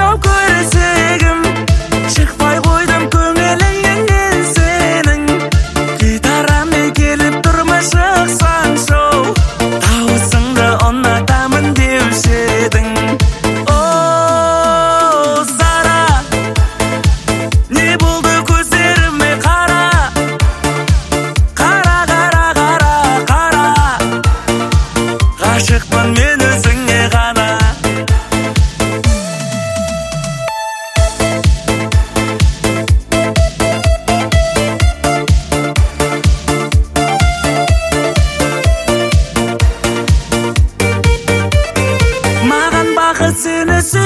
боп көрсегім, шықпай қойдым көңіліңнен сенің. Гитарамен келіп тұрма шықсаң шоу, дауысыңды ұнатамын деуші едің. О, Сара, не болды көздеріме қара, қара, қара, қара, қара. Ғашықпын мен өзіңе ғана. Маған бақыт сені